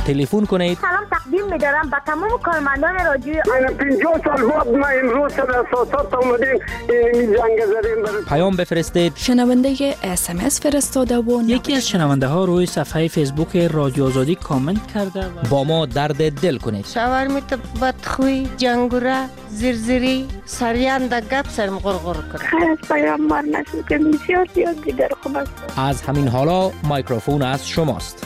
تلفن کنید. سلام تقدیم می‌دارم به تمام کارمندان رادیو. من 50 سال بعد ما امروز سر اساسات اومدیم این جنگ زدیم. پیام بفرستید. شنونده SMS فرستاده و یکی از شنونده ها روی صفحه فیسبوک رادیو آزادی کامنت کرده و با ما درد دل کنید. شاورمیت بدخوی جنگوره زرزری سریان در گپ سرم غرغر کنه. خیر از پیامبر نشد که بسیار دیگر خوب است. از همین حالا مایکروفون از شماست.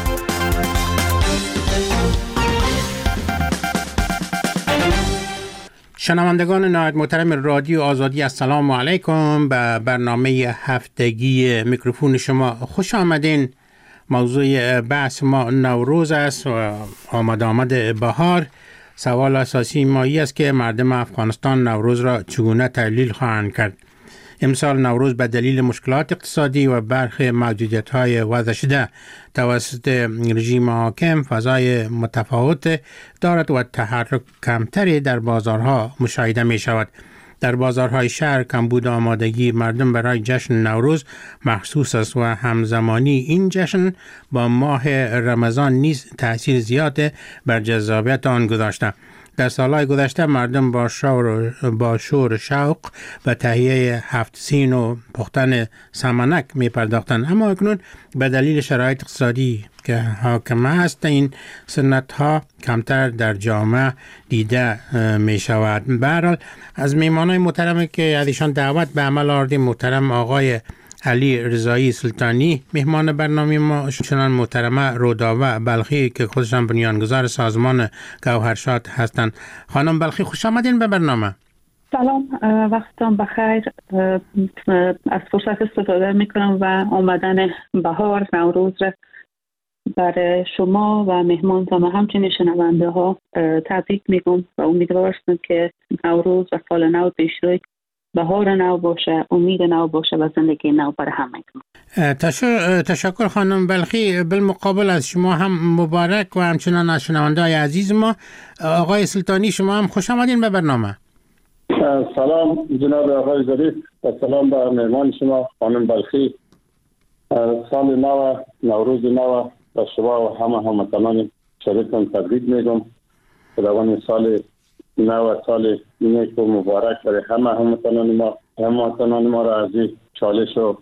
شنوندگان نهایت محترم رادیو آزادی، السلام علیکم. به برنامه هفتگی میکروفون شما خوش آمدین. موضوع بحث ما نوروز است و آمد بهار. سوال اساسی ما است که مردم افغانستان نوروز را چگونه تحلیل خواهند کرد. امسال نوروز به دلیل مشکلات اقتصادی و برخی محدودیت‌های وضع شده توسط رژیم حاکم فضای متفاوت دارد و تحرک کمتری در بازارها مشاهده می شود. در بازارهای شهر کمبود آمادگی مردم برای جشن نوروز محسوس است و همزمانی این جشن با ماه رمضان نیز تأثیر زیاد بر جذابیت آن گذاشته. در سالهای گذشته مردم با شور شوق و تهیه هفت سین و پختن سمنک می پرداختند، اما اکنون به دلیل شرایط اقتصادی که حاکم است این سنت ها کمتر در جامعه دیده می شود. به هر حال از میهمانان محترم که از ایشان دعوت به عمل آوردیم، محترم آقای علی رضایی سلطانی مهمان برنامه ما، چنان محترمه رودابه بلخی که خودشان بنیانگذار سازمان گوهرشاد هستند. خانم بلخی خوش آمدین به برنامه. سلام، وقتتان بخیر. از فرصت استفاده میکنم و آمدن بهار نوروز را برای شما و مهمانتان و همچنین شنونده ها تبریک میگم و امیدوار هستم که نوروز و سال نو پیشروی بهار نو باشه، امید نو باشه و زندگی نو برای همه. تشکر خانم بلخی. بالمقابل از شما هم مبارک و همچنان از شنونده‌های عزیز ما. آقای سلطانی شما هم خوش آمدین به برنامه. سلام جناب آقای ظریف و سلام به مهمان شما خانم بلخی. سال نو، نوروز نو و شما و همه هموطنان شریکم تبریک میگم. خداوند سال نو سال نیک و مبارک برای همه هموطنان ما را از این چالش و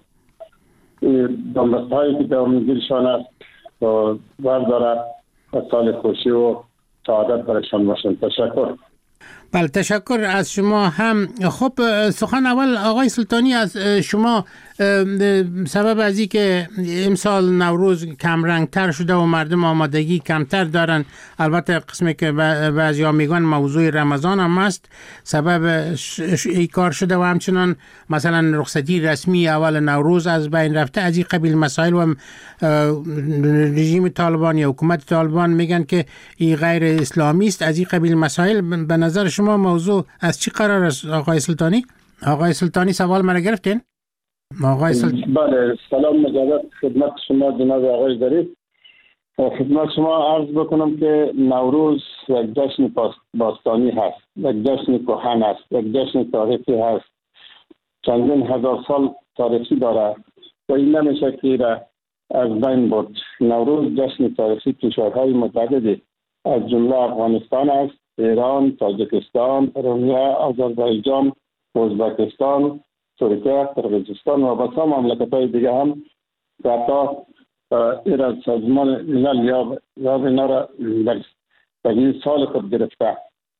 دنبستهایی که دامنگیرشان است و برداره و سال خوشی و سعادت برایشان باشند. تشکر. بله تشکر از شما هم. خب سخن اول آقای سلطانی از شما. سبب از این که امسال نوروز کم رنگ تر شده و مردم آمادگی کمتر دارن، البته قسمی که بعضی ها میگن موضوع رمضان هم است سبب ای کار شده و همچنان مثلا رخصتی رسمی اول نوروز از بین رفته. از این قبیل مسائل و رژیم طالبان یا حکومت طالبان میگن که این غیر اسلامی است. از این قبیل مسائل به نظر شما موضوع از چی قرار است آقای سلطانی؟ آقای سلطانی سوال مرا گرفتین؟ بله، سلام مجدد خدمت شما جناب آقای ظریف. خدمت شما عرض بکنم که نوروز یک جشن باستانی هست، یک جشن کهن است، یک جشن تاریخی هست، چندین هزار سال تاریخی داره و این نمیشه که از بین برد. نوروز جشن تاریخی کشورهای متعددی از جمله افغانستان است، ایران، تاجیکستان، روسیه، آذربایجان، ازبکستان، ترکیه، قرقیزستان و بسیار مملکت‌های دیگه هم حتی ایران سازمان ملل یا اینا را در این سال خود گرفته.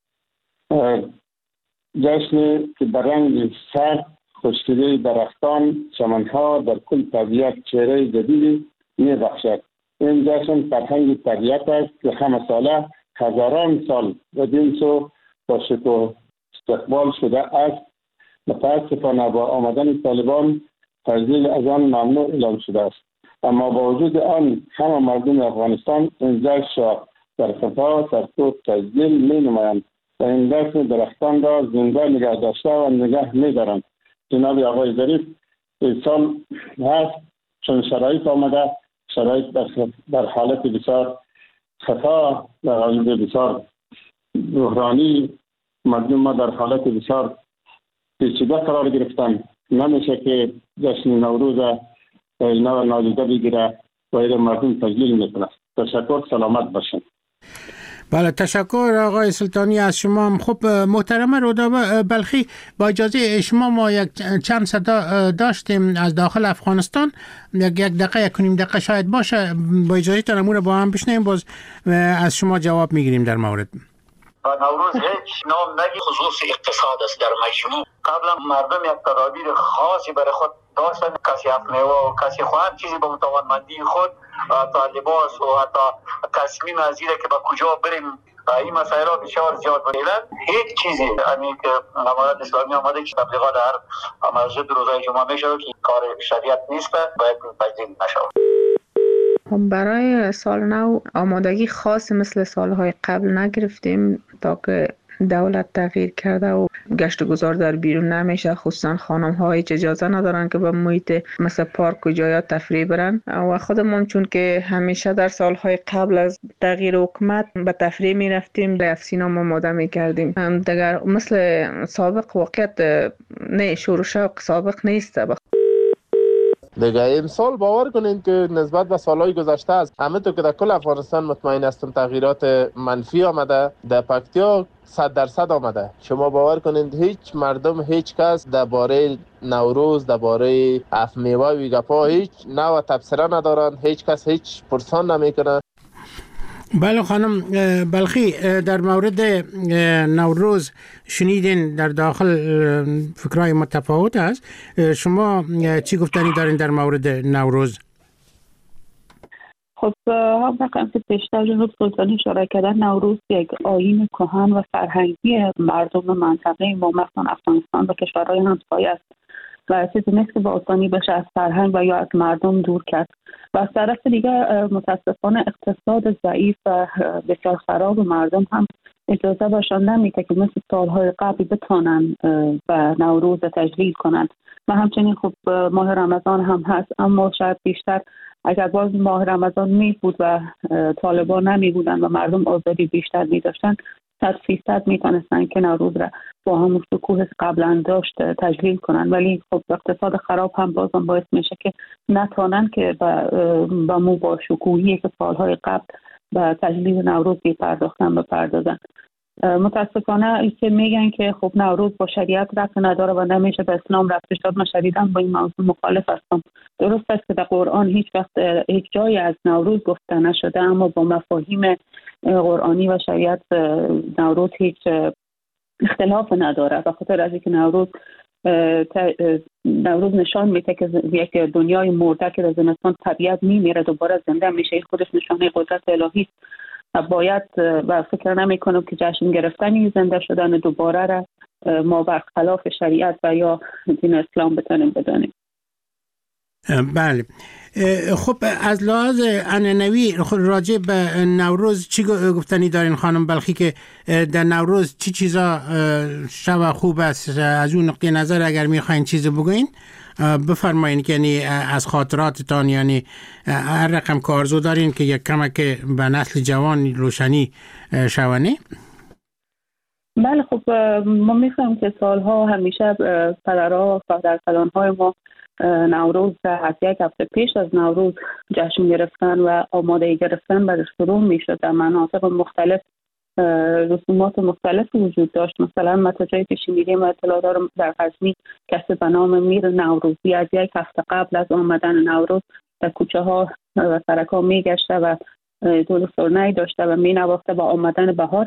جشنی که بر رنگ سرد، خشکیدگی درختان، چمنها در کل طبیعت چهره جدیدی می‌بخشد. این جشن فرهنگ طبیعت است که همه ساله هزاران سال و دینسو با شکوه استقبال شده است. متاسفانه با آمدن طالبان تجلیل از آن ممنوع اعلام شده است، اما با وجود آن همه مردم افغانستان این جشن را در خفا سرکوب تجلیل می نمایند و این جشن درختان را زنده نگه داشته و نگه می دارند. جناب آقای ظریف این سال هست چون شرایط آمده، شرایط در حالت بسیار خفا، در حالت بسیار بحرانی، مردم ما در حالت بسیار پیچیده قرار گرفتن. نمیشه که جشن نوروز نادیده بگیره و این مردم تجلیل میکنه. تشکر، سلامت باشین. بله، تشکر آقای سلطانی از شما. خب محترم رودا بلخی، با اجازه شما ما یک چند صدا داشتیم از داخل افغانستان، یک دقیقه یک نیم دقیقه شاید باشه، با اجازه تان امور با هم بشنیم، باز از شما جواب میگیریم در مورد. نوروز هیچ نام نگی خصوص اقتصاد است. در مجموع قبلا مردم یک تدابیر خاصی برای خود داشتن، کسی افمیوه و کسی خواهد چیزی به توانمندی خود تا لباس و حتی تصمیم از اینه که با کجا بریم این مسائل ها بسیار زیاد بودند. هیچ چیزی همین که امارات اسلامی آمده که تبلیغات در مسجد روزای جمعه میشه که کار شریعت نیست، باید تجدید نشود. برای سال نو آمادگی خاص مثل سالهای قبل نگرفتیم تا که دولت تغییر کرده و گشت و گذار در بیرون نمیشه، خصوصا خانم ها هیچ اجازه ندارن که به محیط مثل پارک و جایات تفریح برن و خودمون چون که همیشه در سالهای قبل از تغییر حکومت به تفریح می رفتیم، به سینما آماده می کردیم. دیگر مثل سابق واقعیت نه، شور شوق سابق نیست. دیگه امسال باور کنین که نسبت به سالهای گذشته است همه تو که در کل افغانستان مطمئن هستم تغییرات منفی آمده، در پکتیا 100% آمده. شما باور کنین هیچ مردم، هیچ کس درباره نوروز، درباره اف میوه و گپا هیچ نوع تبصره ندارن، هیچ کس هیچ پرسان نمیکنه. بله خانم بلخی، در مورد نوروز شنیدین در داخل فکرهای متفاوت است، شما چی گفتنی دارین در مورد نوروز؟ خب هم رقم که پیشتر جناب سلطانی اشاره کردن، نوروز یک آیین کهن و فرهنگی مردم منطقه ما، مثلا افغانستان و کشورهای همسایه است و چیزی نیست که با آسانی بشه از فرهنگ و یا از مردم دور کرد. و از طرف دیگر متاسفانه اقتصاد ضعیف و بسیار خراب مردم هم اجازه باشند نمیده که مثل سالهای قبل بتانن و نوروز تجلیل کنند. و همچنین خب ماه رمضان هم هست، اما شاید بیشتر اگر باز ماه رمضان می بود و طالبان نمی بودن و مردم آزادی بیشتر می داشتن، 100% می تونستن که نوروز را با همون شکوه قبلا داشت تجلیل کنن. ولی خب اقتصاد خراب هم بازم باعث میشه که نتونن که با مو با شکوهی که سالهای قبل به تجلیل نوروز بپردازن. متاسفانه این که میگن که خب نوروز با شریعت ربط نداره و نمیشه به اسلام ربطش داد، من شدیداً با این موضوع مخالف هستم. درست است که در قرآن هیچ وقت هیچ جایی از نوروز گفته نشده، اما با مفاهیم قرآنی و شریعت نوروز هیچ اختلاف نداره. به خاطر از اینکه نوروز نشان میده که یک دنیای مرده که در زمستان طبیعت میمیره دوباره زنده میشه، این خودش نشانه قدرت الهی است. باید و فکر نمی کنم که جشن گرفتنی زنده شدن دوباره را ما برخلاف شریعت و یا دین اسلام بتونیم بدانیم. بله، خب از لحاظ عنعنوی راجع به نوروز چی گفتنی دارین خانم بلخی که در نوروز چی چیزا شب خوب است؟ از اون نقطه نظر اگر میخواین چیزی بگوین بفرمایین، که یعنی از خاطراتتان، یعنی هر رقم که آرزو دارین که یک کمک به نسل جوان روشنی شونه. بله خب ما می‌فهمیم که سالها همیشه پدرها در کلانهای ما نوروز از یک هفته پیش از نوروز جشن گرفتن و آماده گرفتن برای شروع میشد. در مناطق مختلف رسومات مختلفی وجود داشت. مثلا ما تا جایی که شنیدیم اطلاع دارم در غزنی کسی به نام میر نوروزی از یک هفته قبل از آمدن نوروز در کوچه ها و سرک ها میگشته و دول سرنه‌ای داشته و مینواخته با آمدن بهار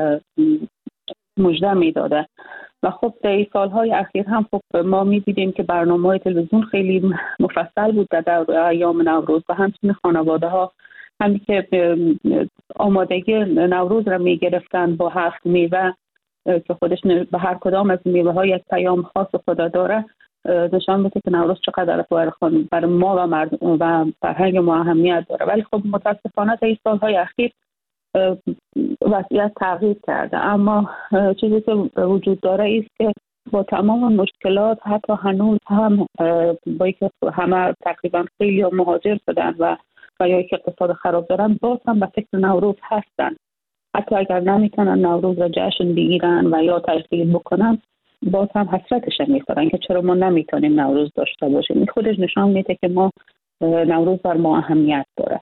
مژده میداده. و خب در این سالهای اخیر هم خب ما می‌دیدیم که برنامه‌های تلویزیون خیلی مفصل بود در ایام نوروز و همچنین خانواده‌ها همین که آمادگی نوروز را می‌گرفتن با 7 میوه که خودش به هر کدام از میوه‌ها یک پیام خاص خدا داره، نشان میده که نوروز چقدر برای ما و مردم و فرهنگ ما اهمیت داره. ولی خب متاسفانه در این سالهای اخیر وضعیت تغییر کرده. اما چیزی که وجود داره است که با تمام مشکلات حتی هنوز هم با اینکه همه تقریبا خیلی مهاجر شدن و یا که اقتصاد خراب دارن، باز هم به فکر نوروز هستن. حتی اگر نمیتونن نوروز را جشن بگیرن و یا تجلیل بکنن، باز هم حسرتش میخورن که چرا ما نمیتونیم نوروز داشته باشیم. این خودش نشان میده که ما نوروز بر ما اهمیت داره.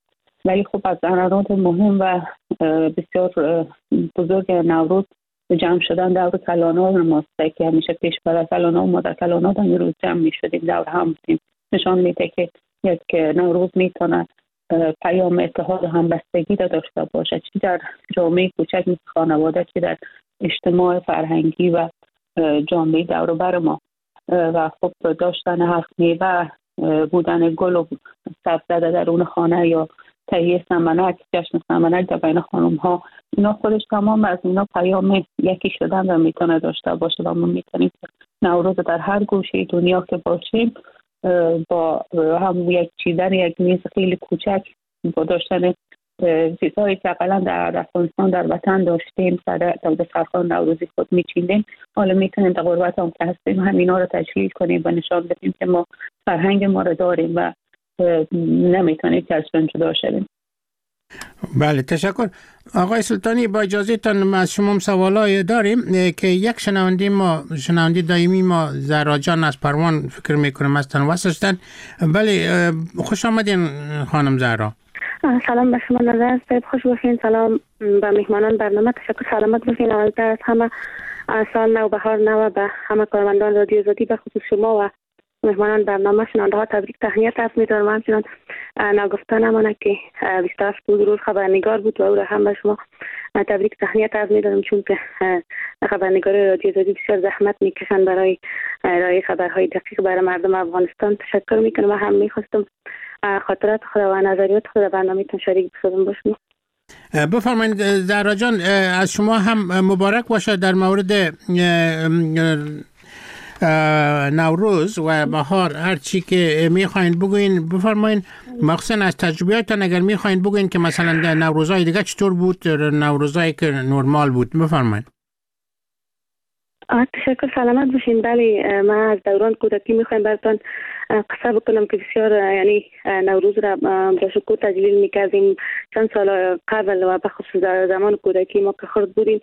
ولی خب از عناصر مهم و بسیار بزرگ نوروز جمع شدن دور کلانا ماست که همیشه پیش برای کلانا و مادر کلانا در روز جمع می شدیم دور هم بودیم. نشان میده که یک نوروز میتونه پیام اتحاد و همبستگی داشته باشه، چی در جامعه کوچک مثل خانواده، چی در اجتماع فرهنگی و جامعه دور و بر ما. و خب داشتن هفت میوه، بودن گل و سبزه در اون خانه یا تهیه سمنک، جشن سمنک در بین خانم ها، اینا خودش تمام از اینا پیام یکی شدن و میتونه داشته باشه و ما میتونیم نوروز در هر گوشه دنیا که باشیم با هم یک چیدن یک میز خیلی کوچک با داشتن چیزهایی که اقلا در افغانستان در وطن داشتیم در دسترخوان نوروزی خود میچیندیم، حالا میتونیم در غربت هم که هستیم همینا رو تجلیل کنیم و نشان بدیم که ما فرهنگ ما رو داریم و نمیتونیم که از اون جدا شویم. بله تشکر. آقای سلطانی با اجازه تان از شما سوالای داریم که یک شنونده دائمی ما زهرا جان از پروان فکر میکنم از تن واسطن. بله خوش آمدین خانم زهرا. سلام به شما نظر صاحب، خوش باشین. سلام به مهمانان برنامه، تشکر. سلامت باشین. اولتر از همه سال نو بهار نو به همه کارمندان رادیو آزادی به خصوص شما و مهمانان برنامه شنونده ها تبریک تهنیت عرض می‌دارم. همچنان نگفته نمانه که 28 روز خبرنگار بود و او را هم به شما تبریک تهنیت عرض می‌دارم، چون که خبرنگار رادیو آزادی بسیار زحمت می‌کشند برای ارائه خبرهای دقیق برای مردم افغانستان. تشکر می‌کنم و هم می‌خواستم خاطرات خود و نظریات خود برنامه تون شریک بشم باشم. بفرمایید زهرا جان، از شما هم مبارک باشه در مورد نوروز و بهار. هر چی که میخواین بگوین بفرمایید، مخصوصا از تجربیاتتان اگر میخواین بگوین که مثلا در نوروزهای دیگه چطور بود، نوروزهایی که نرمال بود، بفرمایید. تشکر. سلامت باشین. بله من از دوران کودکی میخوایم براتون قصه بکنم که بسیار یعنی نوروز را با شکوه تجلیل میکردیم چند سال قبل و به خصوص در زمان کودکی ما که خرد بودیم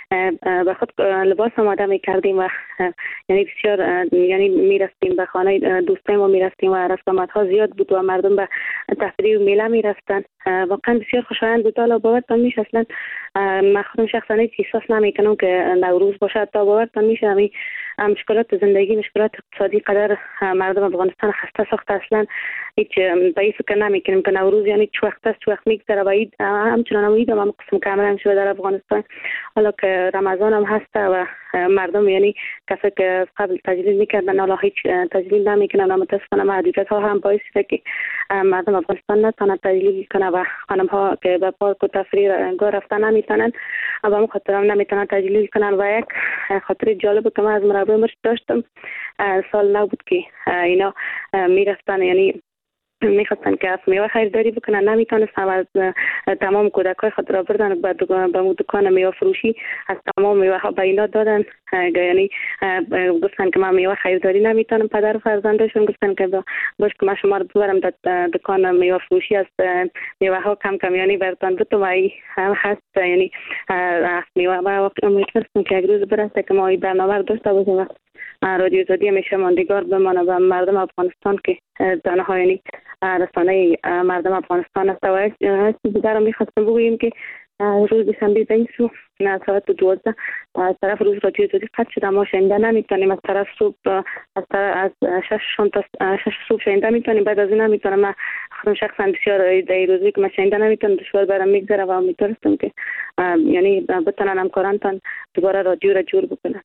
به خود لباس آماده میکردیم و یعنی بسیار یعنی میرفتیم به خانه دوستای ما میرفتیم و رسومات ها زیاد بود و مردم به تفریح و میله میرفتن. واقعا بسیار خوشایند بود. حالا باورتان میشه اصلا من خودم شخصا هیچ احساس نمیکنم که نوروز باشه. تا باورتان میشه همین مشکلات زندگی، مشکلات اقتصادی قدر مردم افغانستان خسته ساخته، اصلا هیچ به این فکر نمیکنیم که نوروز یعنی چه وقت است، چه وقت میگذره و عید همچنان عید هم قسم کامل میشه در افغانستان. حالا که رمضان هم هست و مردم یعنی کسی که قبل تجلیل میکردن حالا هیچ تجلیل نمیکنن و متاسفانه محدودیت ها هم باعث شده که مردم افغانستان نتونن تجلیل کنن و خانم ها که به پارک و تفریح گاه رفتن نمیتونن و به خاطر هم نمیتونن تجلیل کنن. و یک خاطر جالب که من از مربی مرش داشتم سال نو بود که اینا میرفتن یعنی میخواستن که میوه خریداری بکنن، نمیتونستن از تمام کودکای خود را بردن به دکان میوه فروشی از تمام میوه ها به اینا دادن. یعنی گفتن که من میوه خریداری نمیتونم. پدر و فرزندشون گفتن که باش که من شما رو ببرم در دکان میوه فروشی از میوه ها کم کم یعنی برتان بتو و هم هست یعنی از میوه و میتونستم که یک روز برسه که ما این برنامه رو داشته باشیم. رادیو آزادی همیشه ماندگار بمانه و مردم افغانستان که دانه ها یعنی رسانه مردم افغانستان است. و یک چیز دیگر رو میخواستم بگوییم که روز دوشنبه زنگ سو ساعت 12 از طرف روز رادیو آزادی قطع شده، ما شنیده نمیتونیم. از طرف صبح از 6 صبح شنیده میتونیم، بعد از این نمیتونم. من خودم شخصا بسیار در روزی که من شنیده نمیتونم دشوار برام میگذره و امیدوارم که یعنی بتونن همکارانتان دوباره رادیو را جور بکنن.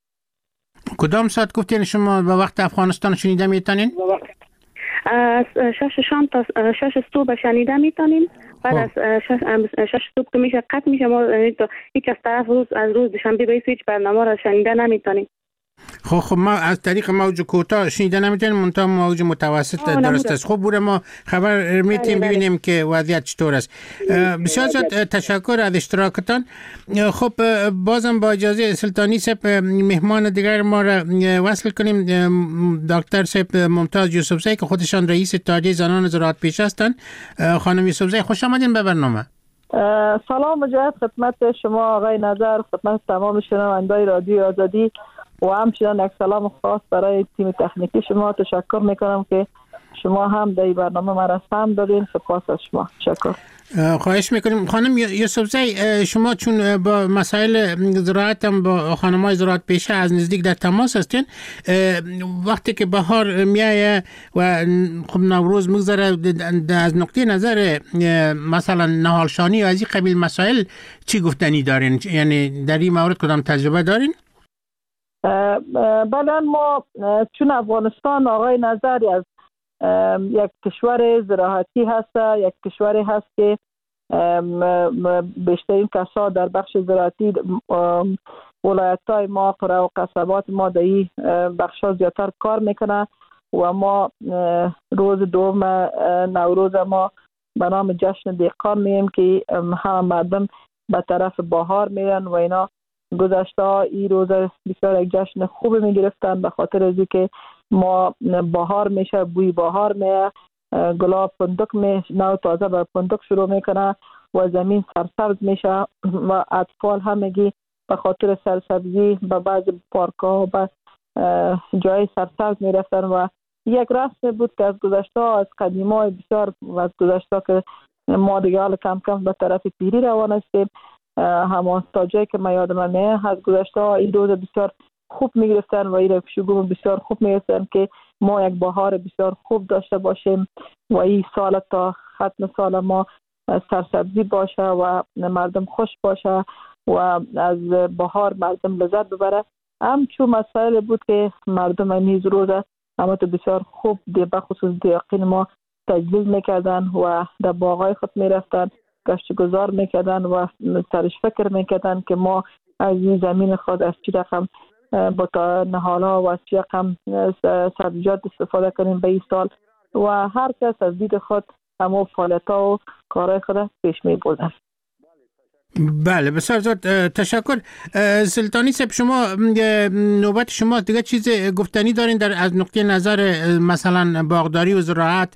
کدام ساعت گفتین شما به وقت افغانستان شنیده میتونین؟ از 6 شام تا 6 صبح شنیده میتونیم. بعد از 6 صبح که میشه قطع میشه، ما هیچ از طرف از روز دوشنبه به هیچ برنامه را شنیده نمیتونیم. خب ما از طریق موج کوتاه شنیده نمیتونیم، منتها موج متوسط درست است. خب بوده ما خبر میتیم ببینیم که وضعیت چطور است. بسیار زیاد تشکر از اشتراکتان. خب بازم با اجازه سلطانی صاحب مهمان دیگر ما را وصل کنیم، دکتر صاحب ممتاز یوسفزی که خودشان رئیس اتحادیه زنان زراعت پیشه هستند. خانم یوسفزی خوش آمدین به برنامه. سلام مجدد خدمت شما آقای نظر، خدمت تمام شنوندگان رادیو آزادی و همچنان یک سلام خاص برای تیم تکنیکی شما. تشکر میکنم که شما هم در این برنامه مرا سهم دادین. سپاس از شما. شکر. خواهش میکنیم. خانم یوسفزی، شما چون با مسائل زراعت هم با خانم‌های زراعت پیشه از نزدیک در تماس هستین، وقتی که بهار میایه و خب نوروز میگذره، از نقطه نظر مثلا نهالشانی و از این قبیل مسائل چی گفتنی دارین؟ یعنی در این مورد کدام تجربه دارین؟ بله، ما چون افغانستان آقای نظری از یک کشور زراعتی هست، یک کشوری هست که بیشترین کسا در بخش زراعتی ولایت‌های ما، قرى و قصبات ما در این بخش‌ها زیادتر کار میکنه و ما روز دوم نوروز ما به نام جشن دهقان میگیم که همه مردم به طرف بهار میرن و اینا. گذشته این روز بسیار یک جشن خوب میگرفتن به خاطر از که ما بهار میشه، بوی بهار میه، گلاب فندق نو تازه به فندق شروع میکنه و زمین سرسبز میشه و اطفال همگی به خاطر سرسبزی به بعض پارک ها و به جای سرسبز میرفتن و یک رسم بود که از گذشته از قدیمای بسیار و از گذشته که ما دیگه حال کم کم به طرف پیری روان هستیم. همان تا جایی که من یادم میاد از گذشته این روز بسیار خوب میگرفتن و این شگون بسیار خوب میگرفتن که ما یک بهار بسیار خوب داشته باشیم و این سال تا ختم سال ما سرسبزی باشه و مردم خوش باشه و از بهار مردم لذت ببره. همچون مسائل بود که مردم نیز روز اما تو بسیار خوب به خصوص دیاقین ما تجلیل میکردن و در باغای خود میرفتن، گشت گذار میکردن و سرش فکر میکردن که ما از این زمین خود از چی رقم با نهالا و از چی رقم سبزیجات استفاده کنیم به این سال و هر کس از دید خود همه فعالیت‌ها و کارهای خود پیش میبردن. بله، بسیار زیاد تشکر. سلطانی صاحب، شما نوبت شما دیگه چیز گفتنی دارین در از نقطه نظر مثلا باغداری و زراعت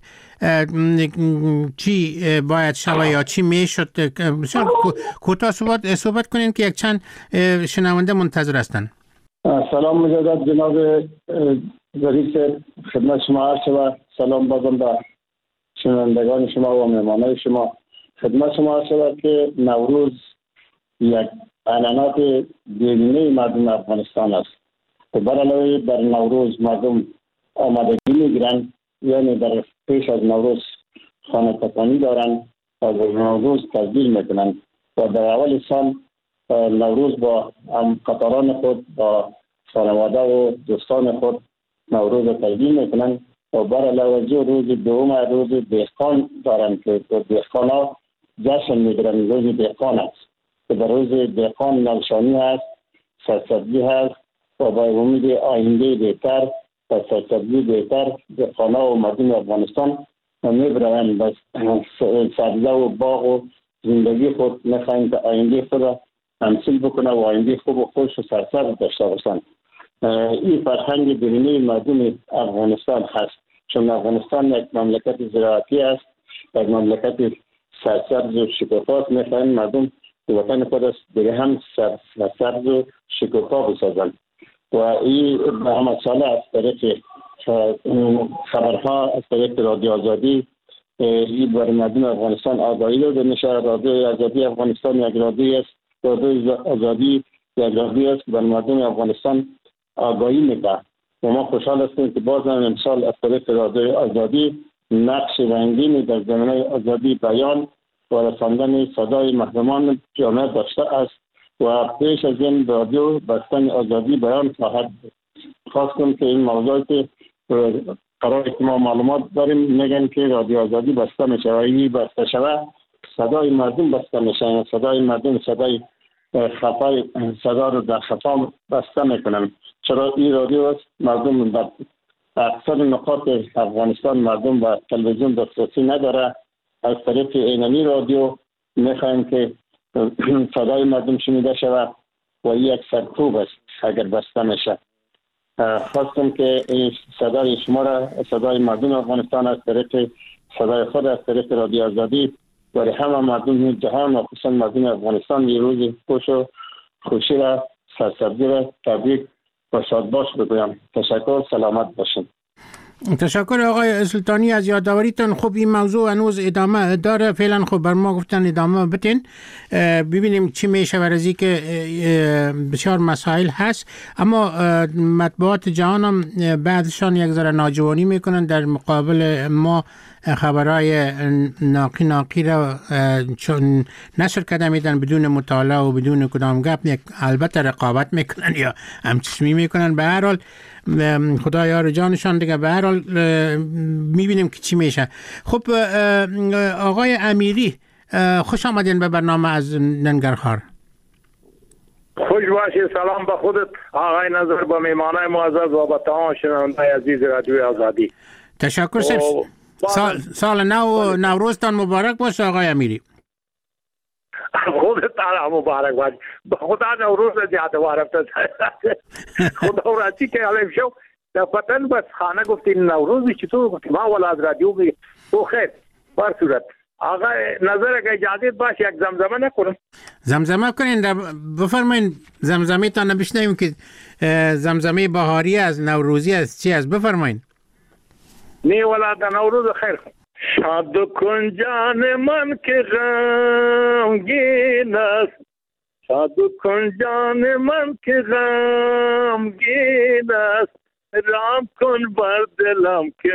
چی باید شود یا چی میشد؟ بسیار کوتاه صحبت کنین که یک چند شنونده منتظر هستن. سلام مجدد جناب ظریف، خدمت شما عرض و سلام بازم به شنوندگان شما و مهمانان شما. خدمت شما عرض شود که نوروز یک عنعنات دیرینه مردم افغانستان است که بر علاوه بر نوروز مردم آمادگی میگیرند، یعنی در پیش از نوروز خانه پکانی دارند و در نوروز تبدیل میکنند و در اول سال نوروز با قطاران خود با خانواده و دوستان خود نوروز تبدیل میکنند و بر علاوه روز دوم روز دهقان دارند که دهقان ها جشن میگیرند. روز دهقان است که در روز دهقان نوشانی هست، سرسبزی هست و با امید آینده بهتر و سرسبزی بهتر دهقان ها و مردم افغانستان میبرند و سبزه و باغ و زندگی خود میخواهند که آینده خود را تمثیل بکنه و آینده خوب و خوش و سرسبز داشته باشند. این فرهنگ درونی مردم افغانستان هست، چون افغانستان یک مملکت زراعتی است، یک مملکت سرسبز و شکوفا. میخواهند مردم وطن خود است دیگه هم سرسبز و شکوفا بسازند و این به همه ساله از طریق خبرها، از طریق رادیو آزادی این برای مردم افغانستان آگاهی داده میشه. رادیو آزادی افغانستان یک رادیو است، رادیو آزادی یک رادیو است که برای مردم افغانستان آگاهی میده و ما خوشحال هستیم که باز هم امسال از طریق رادیو آزادی نقش رنگینی در زمینه آزادی بیان و رساندن صدای مردمان جامعه داشته است و پیش از این رادیو بستن آزادی بیان خواهد بود. خواستم که این موضوعی که قرار که ما معلومات داریم میگن که رادیو آزادی بسته میشه و این بسته شده صدای مردم بسته میشه، صدای مردم صدای خفای صدا رو در خفا بسته میکنن. چرا این رادیو است مردم در اکثر نقاط افغانستان مردم با تلویزیون دسترسی نداره، از طریق اینمی رادیو میخوایم که صدای مردم شنیده شود و این یک سرکوب است اگر بسته میشه. خواستم که این صدای شما را، صدای مردم افغانستان از طریق صدای خود از طریق رادیو آزادی برای همه مردم جهان و خصوصا مردم افغانستان یه روز خوش و خوشی را، سرسبزی را تبریک و شادباش بگویم. تشکر، سلامت باشین. تشکر آقای سلطانی از یادآوریتون. خب این موضوع هنوز ادامه داره، فعلا خب بر ما گفتن ادامه بتین ببینیم چی میشه ورزی که بسیار مسائل هست. اما مطبوعات جهان هم بعدشان یک ذره ناجوانی میکنن در مقابل ما خبرهای ناقی را چون نشر کرده میدن بدون مطالعه و بدون کدام گپ، البته رقابت میکنن یا همچنین میکنن. به هر حال خدا یار جانشان دیگه. به هر حال میبینیم که چی میشه. خب آقای امیری خوش آمدین به برنامه از ننگرهار. خوش باشید. سلام به خودت آقای نظر، با میمانای معزز و با تمام شنوندگان عزیز رادیو آزادی. تشکر. سال نوروزتان مبارک باشه آقای امیری. خودت مبارک باشه. خدا نوروز زیاده وارفته. خدا راضی که علیم شو. در وطن بس خانه گفتین نوروزی چطور گفتیم ما ولا از رادیو بگیم تو خیر. بر صورت آقای نظر اگه اجازه باشه یک زمزمه نکنم. زمزمه کنین، بفرمایین. زمزمه تا نبشنیم که زمزمه بهاری از نوروزی از چی از بفرمایین. نی ولا در نوروز خیر. شاد کن جان من که غمگین است، شاد کن جان من که غمگین است، رام کن بر دلم که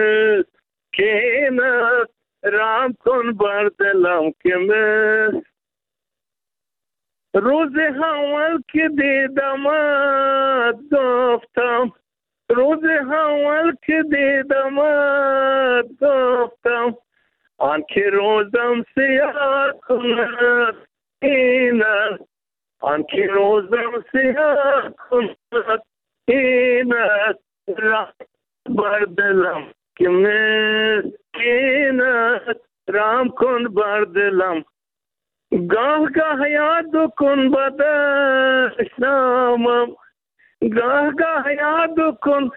مسکین است، رام کن بر دلم که مسکین. روز اول که دیدمت گفتم، روز اول که دیدمت گفتم، آنکه روزم سیاه کند این است، آنکه روزم سیاه کند این است، رام بر دلم که مسکین است، رام کن بر دلم. گاه گاه یاد کن بدشنامم، گاه گاه یاد کن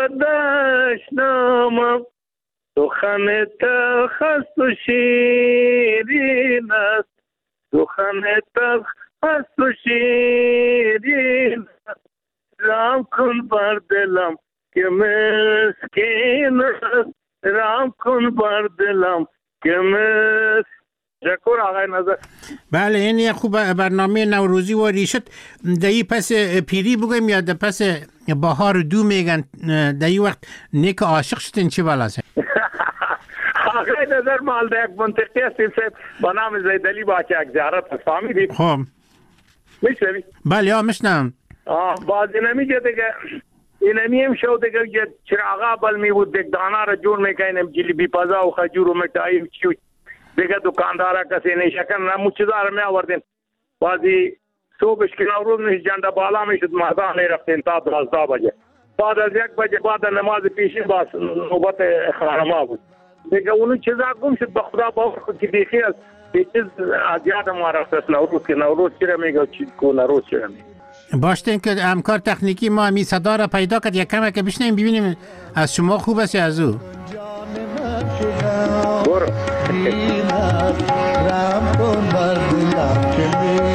بدشنامم، سخن تلخ است و شیرین است، سخن تلخ است و شیرین است، رام کن بر دلم که مسکین است، رام کن بر دلم که مسکین. شکر آقای نظر. بله این یک خوب برنامه نوروزی و ریشت دایی پس پیری بگویم یا ده پس بهار دو میگن دایی وقت نیک عاشق شدین چی بالاست؟ آقای نظر مال ده یک منطقی هستیم با نام زیدلی با که یک زیارت هست فهمیدید؟ خب میشنوی؟ بله یا میشنم. بعضی نمیگه دیگه اینمی هم شو دیگه چراغا بل می بود دیگه دانا را جور میکنیم جلیبی پزا و خجور و مٹائی چیو دیگه دکاندارا کسی نیشکن نموچدار می آوردین. بعضی صبحش که نوروز نیست جنده بالا میشد مهدان رفتین تا 12 بجه. بعد از 1 بجه بعد نماز پیشین باز نوبت خانما بود. دیگه اونو چیزا گم شد به خدا باور خود که دیخی از یه چیز از یاد ما رفت نوروز که نوروز چرا میگه چی کو نوروز چرا میگه. باشتین که همکار تکنیکی ما می صدا را پیدا کرد یک کمه که بشنیم ببینیم از شما خوب است یا از او. برو. رام کن بر دلم که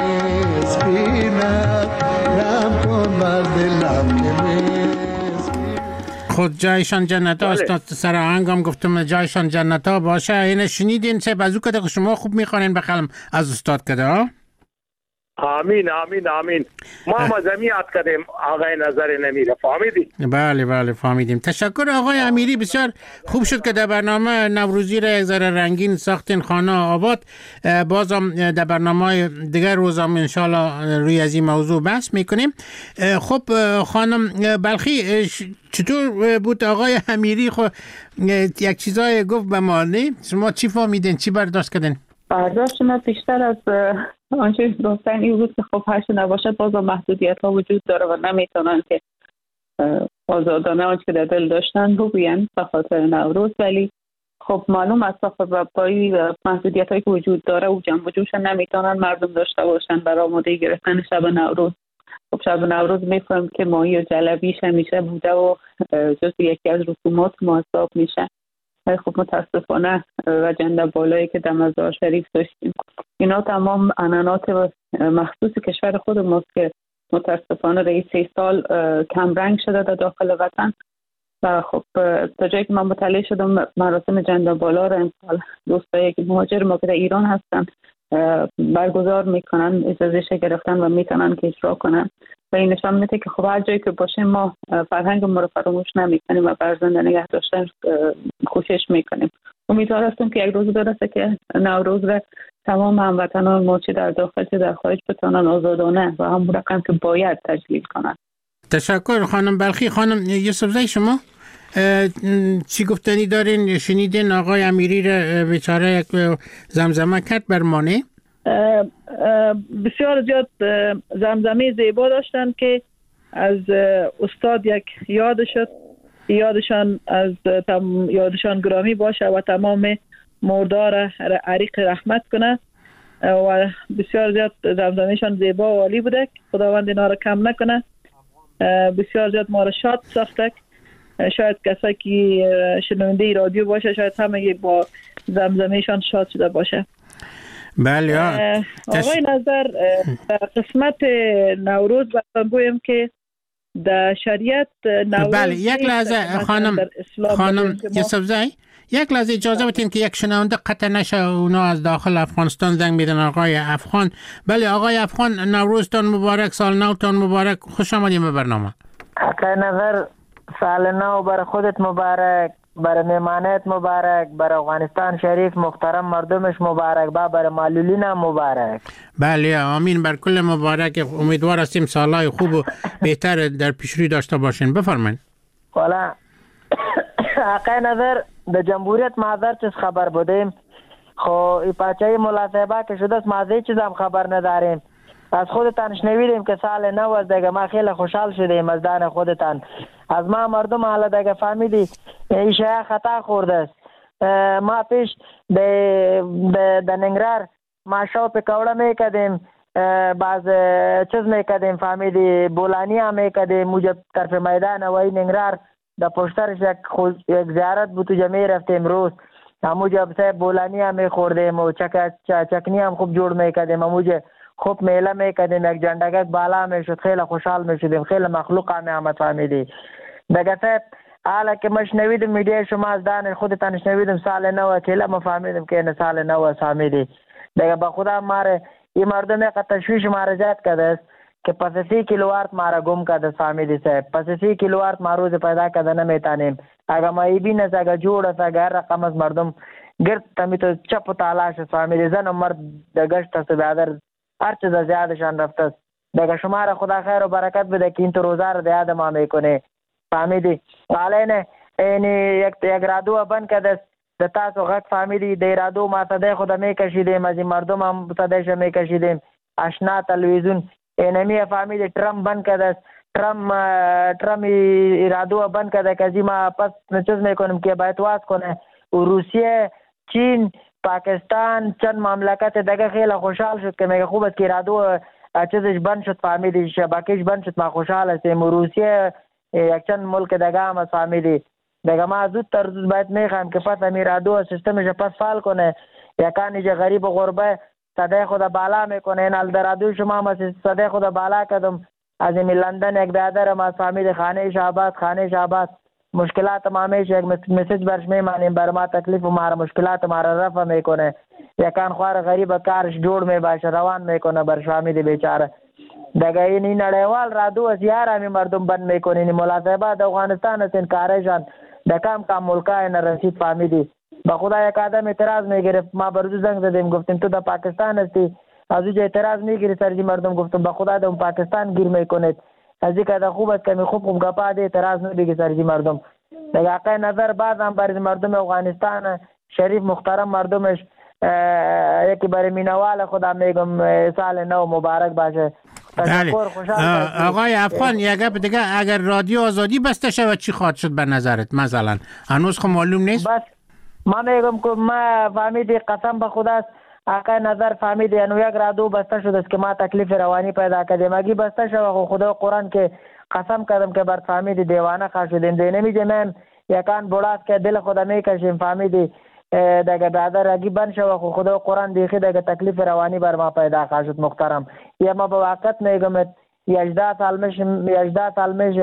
مسکینم، رام کن بر دلم که مسکینم. خود جایشان جنت ها است. سر آهنگم گفتم جایشان جنت ها باشه. این شنیدین چه بازو کده که شما خوب میخوانین بخلم از استاد کده ها. آمین آمین آمین. ما مزمیات کردیم آقای نظر نمیره فهمیدی؟ بله بله فهمیدیم. تشکر آقای امیری، بسیار خوب شد که در برنامه نوروزی را یک ذره رنگین ساختین خانه آباد. بازم در برنامه دیگر روزم انشالله روی از این موضوع بحث میکنیم. خب خانم بلخی چطور بود آقای امیری؟ خب یک چیزای گفت به ما نه؟ شما چی فهمیدین؟ چی برداشت کردین؟ برداشت من بیشتر از آنچه گفتن این بود که خب هرچه نباشد بازم محدودیت ها وجود داره و نمیتونن که آزادانه آنچه که در دل داشتن بگوین به خاطر نوروز، ولی خب معلوم است با محدودیت هایی که وجود داره و جنب و جوش نمیتونن مردم داشته باشن برای آماده گرفتن شب نوروز. خب شب نوروز میفهم که ماهی و جلبیش همیشه بوده و جز یکی از رسومات محسوب میشه. خب متاسفانه و جنده بالایی که در مزار شریف داشتیم اینا تمام عنعنات مخصوص کشور خود ماست که متاسفانه رئیس 3 سال کم رنگ شده در داخل وطن و خب تا جایی که من مطلع شدم مراسم جنده بالا را امسال دوستایی که مهاجر ما که در ایران هستن برگزار میکنن، اجازه گرفتن و میتونن که اجرا کنن و این نشان میده که خب هر جایی که باشیم ما فرهنگ ما رو فراموش نمیکنیم و بر زنده نگه داشتن کوشش میکنیم. امیدوار هستم که یک روز برسه که نوروز را تمام هموطنان ما چه در داخل چه در خارج بتونن آزادانه و همون رقم که باید تجلیل کنن. تشکر خانم بلخی. خانم یوسفزئی شما چی گفتنی دارین؟ شنیدین آقای امیری را بیچاره یک زمزمه کرد بر مانع؟ بسیار زیاد زمزمه زیبا داشتن که از استاد یک یاد شد، یادشان گرامی باشه و تمام مردار عریق رحمت کنه و بسیار زیاد زمزمهشان زیبا و عالی بوده. خداوند اینا رو کم نکنه. بسیار زیاد ما رو شاد ساخته. شاید کسایی که شنونده رادیو باشه شاید همه با زمزمهشان شاد شده باشه. بله. آقای نظر در قسمت نوروز بگویم که در شریعت نوروز بله یک لحظه خانم یوسفزئی یک لحظه اجازه بدین که یک شنونده قطع نشه. اونا از داخل افغانستان زنگ میدن. آقای افغان. بله آقای افغان، نوروزتان مبارک، سال نوتان مبارک، خوش آمدید به برنامه. آقای نظر سال نو برای خودت مبارک، برای مهمانت مبارک، برای افغانستان شریف محترم مردمش مبارک، برای معلولین هم مبارک. بله آمین بر کل مبارک. امیدوار هستیم سالهای خوب و بهتر در پیشروی داشته باشین. بفرمایید. والا آقای نظر در جمهوریت مادر چیز خبر بودیم، خو ای پاچه ملاصبه که شده است مازه چیز هم خبر نداریم. از خودتان شنویدیم که سال نو است دیگه. ما خیلی خوشحال شدیم از دان خودتان. از ما مردم حالا دیگه فهمیدی این شیعه خطا خورده است. ما پیش در ننگرار ما شو پکوڑا میکدیم، باز چیز میکدیم فهمیدی بولانی هم میکدیم. موجب طرف میدان وای ننگرار در پشترش یک زیارت بود تو جمعی رفتیم روز. موجب سه بولانی هم میخوردیم و چکنی هم خوب جوڑ میکدیم. موجب خوب میله میکدیم، یک جندگک بالا میشد، خیلی خوشحال میشدیم، خیلی مخلوق هم آمد فهمیدی. دیگه صاحب حالا که ما شنویدیم میډیا شما از دان خودتان شنویدیم سال نو اکیلا ما فهمیدیم که این سال نو فهمیدی. دیگه با خدا ماره این مردم یک تشویش ماره زیاد کرده است که پس 30 کیلووات ماره گم کرده فهمیدی صاحب. پس 30 کیلووات ما روز پیدا کرده نمیتانیم. اگه ما ای بین است اگه جوڑ است اگه هر رقم از مردم گرد تمی تو چپ و تالاش فهمیدی. زن و مرد دگشت است بیادر هر چیز زیادشان رفته است. دیگه شما را خدا خیر و برکت بده که این تو روزه را دیاد ما میکنه فهمیدی. حالا این یک رادیو بند کرده د تاسو غږ فهمیدی. د رادیو ما صدای خود میکشیدیم، از این مردم هم صدایش میکشیدیم. آشنا تلویزیون اینمی فهمیدی ترم بند کرده. ترم رادیو بند کرده که ما پس چیز میکنیم که باید واس کنه. و روسیه، چین، پاکستان چند مملکت دیگه خیلی خوشحال شد که میگه خوب است که رادیو چیزش بند شد فهمیدی، شبکهش بند شد. ما خوشحال هستیم. و روسیه یک چند ملک دیگه هم فهمیدی. دیگه ما زودتر باید میخوایم که پس امیر رادیو سیستمش پس فعال کنه. یکانی که غریب و غربه صدای خود بالا میکنه. این حال در رادیو شما ما صدای خود بالا کردم. از این لندن یک برادر ما فهمیدی خانه شعبات مشکلات ما همیشه یک مسیج برش میمانیم، بر ما تکلیف و ما مشکلات ما را رفع میکنه. یکان خوار غریب کارش جوړ می باشه روان میکنه برش فهمیدی بیچاره. دیگه این نړیوال رادیو از یارمی مردم بند میکنه. این ملاصبه د افغانستان است این کارشان د کم ملکای نرسید فهمیدی. با خدا یک آدم اعتراض میگرفت. ما بردو زنگ زدیم گفتیم تو در پاکستان هستی، از اوجه اعتراض میگیری سرجی مردم. گفتم با خدا در پاکستان گیر میکنید. از این که خوب است که می خوب گپا ده اعتراض نمیگی سرجی مردم. دیگه آقای نظر بعد هم برای مردم افغانستان شریف محترم مردمش یکی برای مینوال خدا میگم سال نو مبارک باشه. بله. آقای افغان یک گپ دیگه، اگر رادیو آزادی بسته شود چی خواهد شد به نظرت مثلا؟ هنوز خب معلوم نیست. بس ما میگم که ما فهمیدی قسم به خدا آقای نظر فهمیدی انو یک رادیو بسته شده است که ما تکلیف روانی پیدا کردیم. اگه بسته شود خدا قرآن که قسم کردم که بر فهمیدی دیوانه خواهد شدیم. نمیجه من یکان بولاست که دل خدا میکشیم فهمیدی. دیگه بعدا اگه بند شود خدا قرآن دیخی دیگه تکلیف روانی بر ما پیدا خواهد شد محترم. یا ما به وقت میگم 18 سال میشه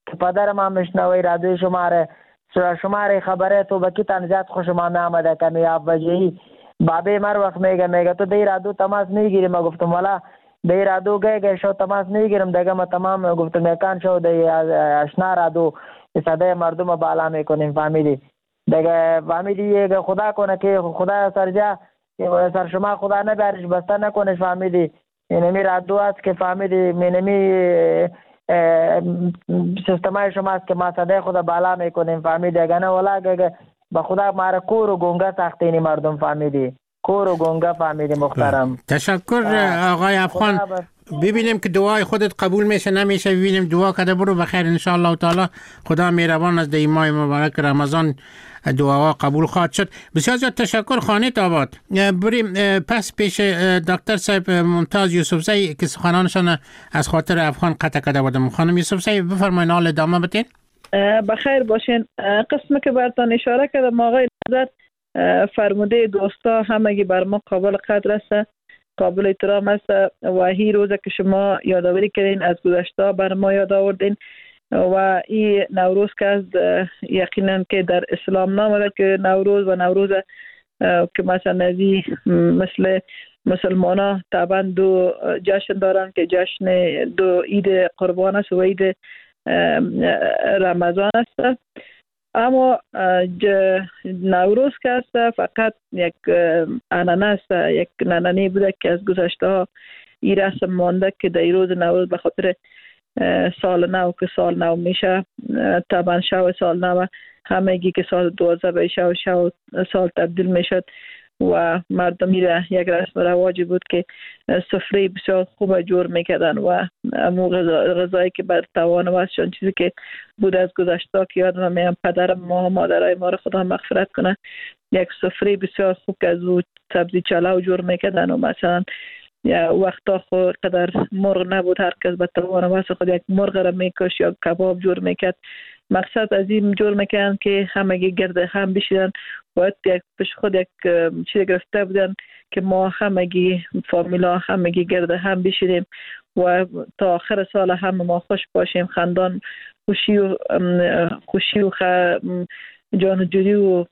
که پدرم هم میشنوی رادیو شماره خبره تو بکی تنزیت خوشم آمده کمی 7 بجهی بابی مر وقت میگه تو دی رادیو تماس میگیری. ما گفتم والا دی رادیو گه شو تماس میگیرم دیگه ما تمام گفتم میکان شو دی اشنا رادیو صدای مردم بالا میکنیم فهمیدی دیگه فهمیدی خدا کنه که خدا سرجا سر شما خدا نبرش بسته نکنش فهمیدی اینمی رادیو است که فهمیدی اینمی سیستمای شما است که ما صدای خدا بالا میکنیم فهمیدی اگه نه والا به خدا ماره کور و گونگه ساختینی مردم فهمیدی کور و گونگه فهمیدی محترم. تشکر آقای افغان. ببینیم که دعای خودت قبول میشه نمیشه ببینیم دعا کرده برو بخیر ان شاء الله تعالی خدا مهربان از دی ماه مبارک رمضان دعاها قبول خواهد شد. بسیار زیاد تشکر خانه آباد. بریم پس پیش دکتر صاحب ممتاز یوسفزی که سخنانشان از خاطر افغان قطع کرده بودم. خانم یوسفزی بفرمایید حال ادامه بدین. بخیر باشین. قسمی که براتون اشاره کردم آقای نظر فرموده دوستا همگی بر ما قابل قدر است قابل احترام است و این روزه که شما یادآوری کردین از گذشته بر ما یاد آوردین و این نوروز که از یقینا که در اسلام نامده که نوروز و نوروز که مثلا نزی مثل مسلمان ها طبعا دو جشن دارن که جشن دو عید قربان است و عید رمضان است. اما نوروز که است فقط یک عنعنه است یک نننی بوده که از گذشته ها این رسم مانده که در روز نوروز به خاطر سال نو که سال نو میشه طبعا شو سال نو همگی که سال 12 به شو سال تبدیل میشد و مردم میره یک رسم رواجی بود که سفره بسیار خوب جور میکردن و امو غذایی که بر توان واسشان چیزی که بود از گذشته که یادم میام پدرم ما مادرای ما رو خدا مغفرت کنه یک سفره بسیار خوب که از او سبزی چلاو جور میکردن و مثلا یا وقتا خود قدر مرغ نبود هر کس به توان واسه خود یک مرغ را میکش یا کباب جور میکرد. مقصد از این جور میکنن که همگی گرد هم بشیدن باید یک پیش خود یک چیز گرفته بودن که ما همگی فامیلا همگی گرد هم بشیدیم و تا آخر سال هم ما خوش باشیم خندان خوشی و جان جوری و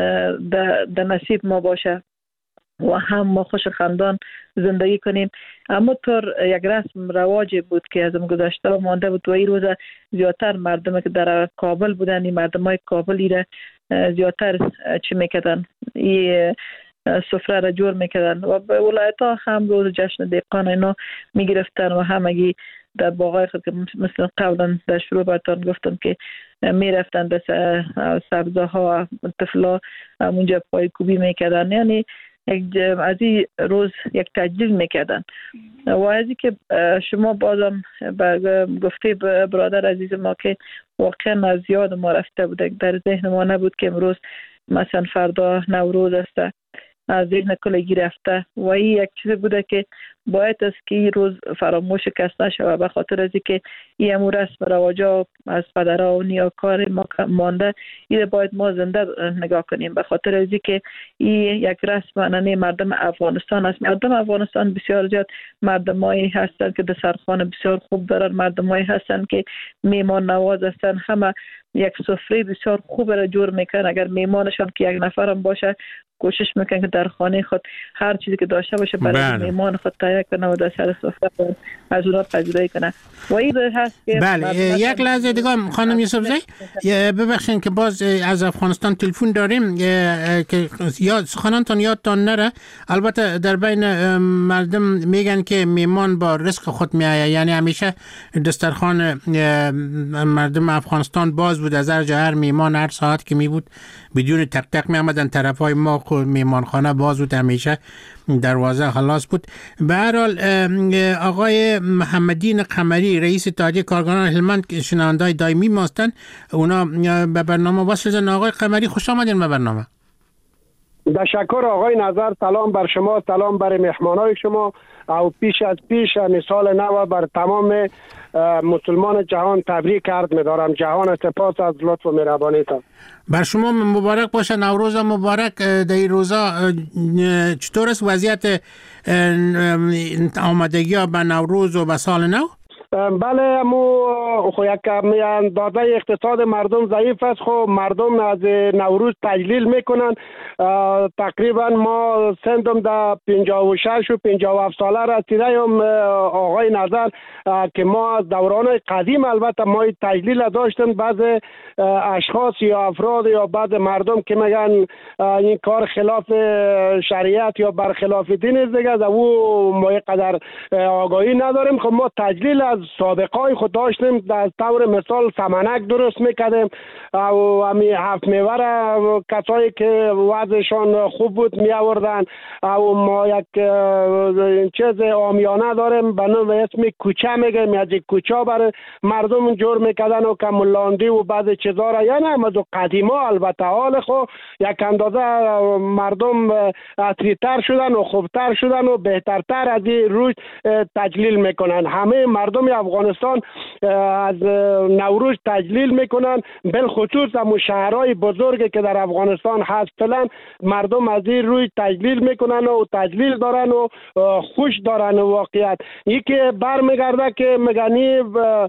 در نصیب ما باشه و هم ما خوش خندان زندگی کنیم. اما طور یک رسم رواجی بود که از گذشته مانده بود و این روز زیادتر مردم که در کابل بودن این مردم های کابلی را زیادتر چی میکردن این سفره را جور میکردن و به ولایت ها هم روز جشن دهقان اینا میگرفتن و همگی در باغای خود که مثل قبلا در شروع براتون گفتم که میرفتن به سبزه ها طفلا اونجا پای کوبی میکردن یعنی از این روز یک تجلیل میکردن و از این که شما بازم گفته برادر عزیز ما که واقعا از یاد ما رفته بود در ذهن ما نبود که امروز مثلا فردا نوروز است از ذهن کلگی رفته و این یک چیز بوده که باید است که این روز فراموش کس نشود به خاطر از اینکه این امور رسم رواجا از پدرها و نیاکار ما مانده این باید ما زنده نگاه کنیم به خاطر از اینکه این یک رسم عنعنه مردم افغانستان است. مردم افغانستان بسیار زیاد مردمایی هستند که دسترخوان بسیار خوب دارن مردمایی هستند که میهمان نواز هستند همه یک سفره بسیار خوب را جور میکنن اگر میهمانشان که یک نفر هم باشه کوشش میکنن که در خانه خود هر چیزی که داشته باشه برای میهمان خود تهیه کنه و در سر سفره از اونها پذیرایی کنه و این هست که بله یک لحظه دیگه خانم یوسفزی ببخشید که باز از افغانستان تلفن داریم که یاد سخنانتون یادتان نره. البته در بین مردم میگن که میهمان با رزق خود میآید یعنی همیشه دسترخوان مردم افغانستان باز بود از هر میهمان هر ساعت که می بود بدون تق تق می آمدن طرفای ما میهمانخانه باز بود همیشه دروازه خلاص بود. به هر حال آقای محمدین قمری رئیس اتحادیه کارگران هلمند شنوندای دائمی ما هستند اونا به برنامه وصل. آقای قمری خوش آمدین به برنامه. تشکر آقای نظر. سلام بر شما سلام بر مهمانای شما او پیش از پیش سال نو بر تمام مسلمان جهان تبریک عرض می‌دارم. جهان سپاس از لطف و مهربانیتان. بر شما مبارک باشه نوروز مبارک. در این روزا چطور است وضعیت آمادگی به نوروز و به سال نو؟ بله خو یک اندازه اقتصاد مردم ضعیف است. خب مردم از نوروز تجلیل میکنن. تقریبا ما سندم در 56 و 57 ساله رسیدیم آقای نظر که ما از دوران قدیم البته ما تجلیل داشتیم. بعض اشخاص یا افراد یا بعض مردم که میگن این کار خلاف شریعت یا برخلاف دین است دیگه، او ما قدر آگاهی نداریم. خب ما تجلیل از سابقه های خود داشتیم. در طور مثال سمنک درست میکردیم و همی هفت میوه را کسایی که وضعشان خوب بود می آوردن. و ما یک چیز عامیانه داریم به نام اسم کوچه میگیم، از کوچه برای مردم جور میکردن و کمولاندی و بعض چیزا را، یعنی از قدیما البته. حال خو یک اندازه مردم اصلی‌تر شدن و خوبتر شدن و بهترتر از این روز تجلیل میکنن. همه مردم افغانستان از نوروز تجلیل میکنن، بالخصوص هم شهرهای بزرگی که در افغانستان هست فعلا مردم از این روز تجلیل میکنن و تجلیل دارن و خوش دارن. واقعیت یکی برمیگرده که مگنی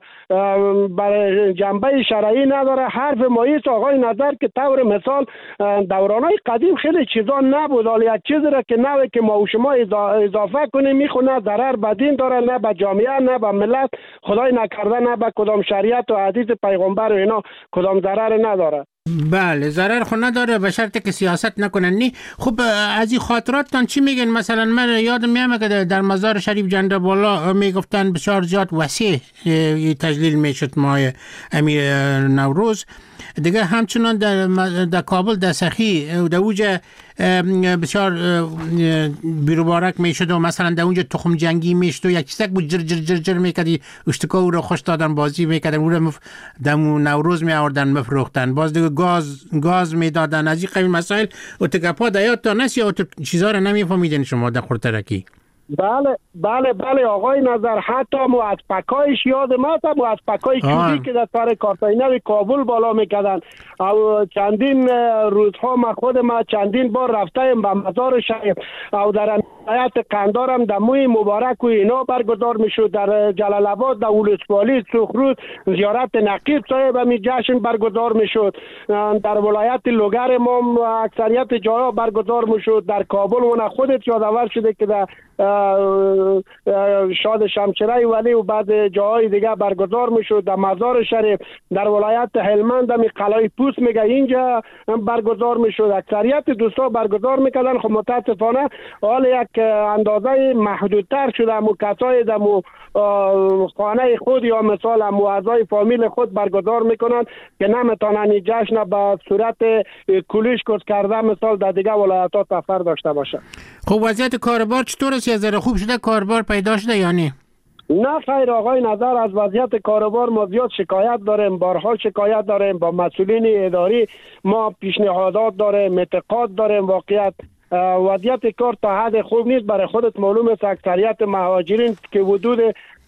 برای جنبه شرعی نداره. حرف ماییست آقای نظر که طور مثال دورانهای قدیم خیلی چیزا نبود. حالا یک چیزی را که نوی که ما و شما اضافه کنیم میخونه ضرر به دین داره، نه به جامعه، نه به ملت، خدای نکرده نه به کدام شریعت و حدیث پیغمبر و اینا کدام ضرر نداره. بله ضرر خود نداره به شرطی که سیاست نکنن. نی خب از این خاطراتتان چی میگن؟ مثلا من یادم میامه که در مزار شریف جنده بالا میگفتن بسیار زیاد وسیع تجلیل میشد ماه امیر نوروز دیگه. همچنان در کابل در سخی در اونجا بسیار بیروبارک میشد و مثلا در اونجا تخم جنگی میشد و یک چیزک بود جر جر جر جر میکردی اشتکا او رو خوش دادن بازی میکردن او رو در نوروز میآوردن مفروختن. باز دیگه گاز میدادن. از این قبیل مسائل و تکپا دیات تا نسی و چیزا رو نمیفهمیدین شما در خورترکی. بله آقای نظر، حتی مو از پکایش یاد ما تا مو از پکای چوبی که در سر کارتاینه کابل بالا میکردن. او چندین روزها ما چندین بار رفتیم به مزار شریف او در ولایت قندارم در موی مبارک و اینا برگزار میشد. در جلال آباد در ولسوالی سخرود زیارت نقیب صاحب می جشن برگزار میشد. در ولایت لوگر ما اکثریت جاها برگزار میشد. در کابل اون خودت یادآور شده که در شاد شمشیره ولی و بعد جاهای دیگه برگزار میشد. در مزار شریف در ولایت هلمند می قلعه پوست میگه اینجا برگزار میشد. اکثریت دوستا برگزار میکردن. خب متاسفانه حال یک اندازه محدودتر شده. امو کسای در خانه خود یا مثال امو اعضای فامیل خود برگزار میکنن که نمیتونن این جشن به صورت کلیش کس کرده مثال در دیگه ولایت ها سفر داشته باشه. خب وضعیت کاربار چطور است؟ از خوب شده کاربار پیدا شده یا نه؟ نه خیر آقای نظر، از وضعیت کاربار ما زیاد شکایت داریم، بارها شکایت داریم با مسئولین اداری. ما پیشنهادات داریم، انتقاد داریم. واقعیت وضعیت کار تا حد خوب نیست. برای خودت معلوم است اکثریت مهاجرین که حدود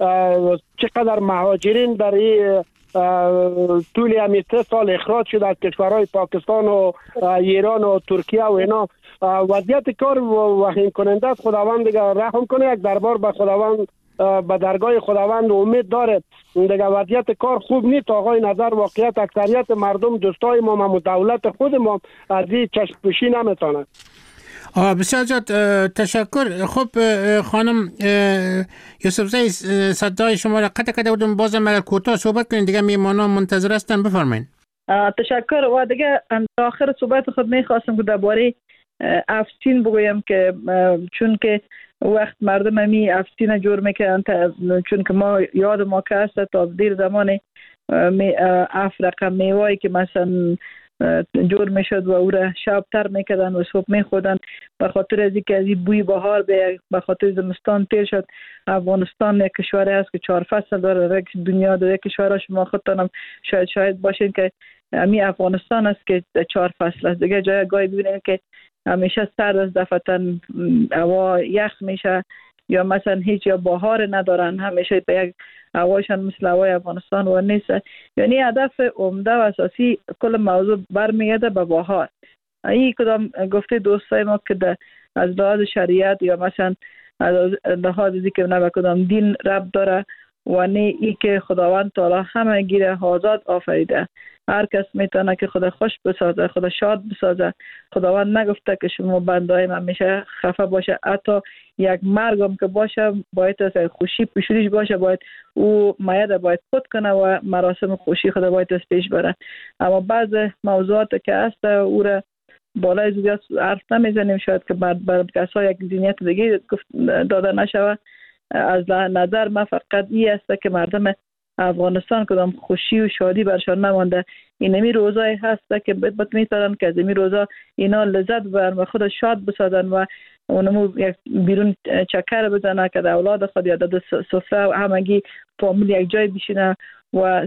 چقدر مهاجرین در این طول همین 3 سال اخراج شده از کشورهای پاکستان و ایران و ترکیه و اینا. وضعیت کار وخیم کننده است. خداوند دیگه رحم کنه. یک دربار به خداوند به درگاه خداوند امید داره. دیگه وضعیت کار خوب نیست آقای نظر. واقعیت اکثریت مردم دوستای ما و دولت خود ما از این چشم پوشی نمیتونن. بسیار زیاد تشکر. خب خانم یوسفزی صدای شما را قطع بودم. بازم اگر کوتاه صحبت کنید دیگه میهمانان منتظر هستن. بفرمایید. تشکر. و دیگه آخر صحبت خود میخواستم که درباره افسین بگویم که چون که وقت مردم همی افسین جور میکنن چون که ما یاد ما که هست تا دیر زمان رقم میوایی که مثلا جور میشد و او را شبتر میکردن و صبح میخودن به خاطر از اینکه از این بوی بهار به خاطر زمستان تیر شد. افغانستان یک کشوری است که 4 فصل داره. دنیا داره کشورها شما خودتانم شاید باشین که همی افغانستان است که 4 فصل است. دیگه جای گاهی ببینید که همیشه سرد از دفتن هوا یخ میشه یا مثلا هیچ یا بهار ندارن. همیشه به یک هواشان مثل هوای افغانستان و نیست. یعنی هدف عمده و اساسی کل موضوع برمیگرده به بهار. این کدام گفته دوستای ما که از لحاظ شریعت یا مثلا از لحاظ که نه به کدام دین ربط داره و نه ای که خداوند تعالی همه گیره آزاد آفریده. هر کس میتونه که خدا خوش بسازه، خدا شاد بسازه. خداوند نگفته که شما بندهای من همیشه خفه باشه، حتی یک مرگم که باشه باید از خوشی پیشونیش باشه، باید او میاد باید خود کنه و مراسم خوشی خدا باید از پیش بره. اما بعض موضوعات که هست او را بالای زیاد حرف نمیزنیم، شاید که بر کسا یک ذهنیت دیگه داده نشوه. از نظر من فقط این است که مردم افغانستان کدام خوشی و شادی برشان نمانده. اینمی روزای هست که میتونن که از این روزا اینا لذت ببرن و خود شاد بسازن و اونمو یک بیرون چکر بزنن که اولاد خود یا در سفره و همگی فامیل یک جای بشینه و